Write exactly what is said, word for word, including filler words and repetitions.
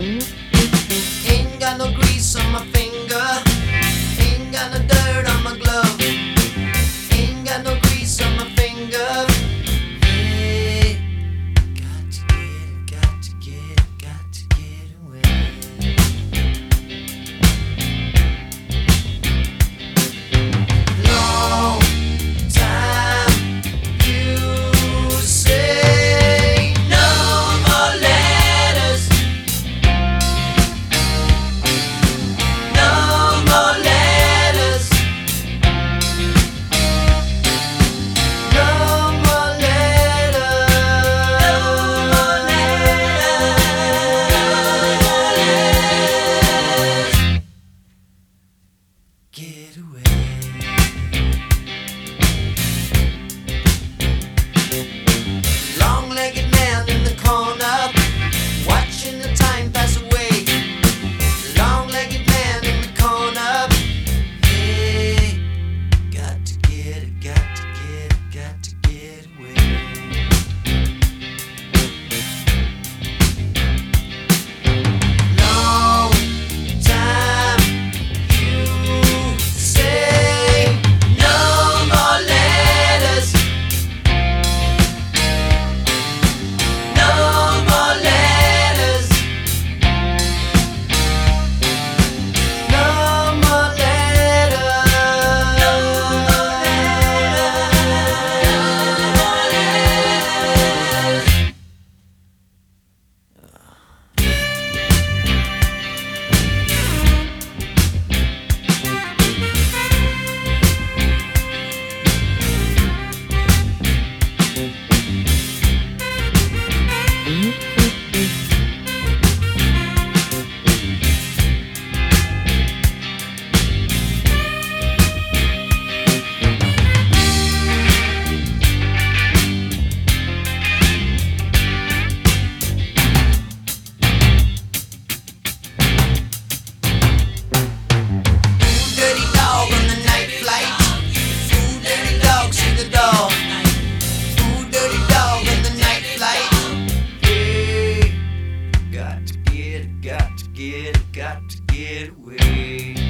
Ain't got no grease on my finger, ain't got no dirt on my glove, ain't got no grease on my finger. Hey, got to get, got to get, got to get away. Long time you say no more letters, no more letters, no more letters, no more letters. Get away. Long-legged man in the corner, watching the time pass away. Long-legged man in the corner. Hey, got to get it, got to get it, got to get away. Long time you say no more letters, no more letters, no more letters, no more letters. Dirty dog on the night flight. Ooh, dirty dog, see the dog. Ooh, dirty dog on the night flight. Hey, got to get it, got to get it, got to get away.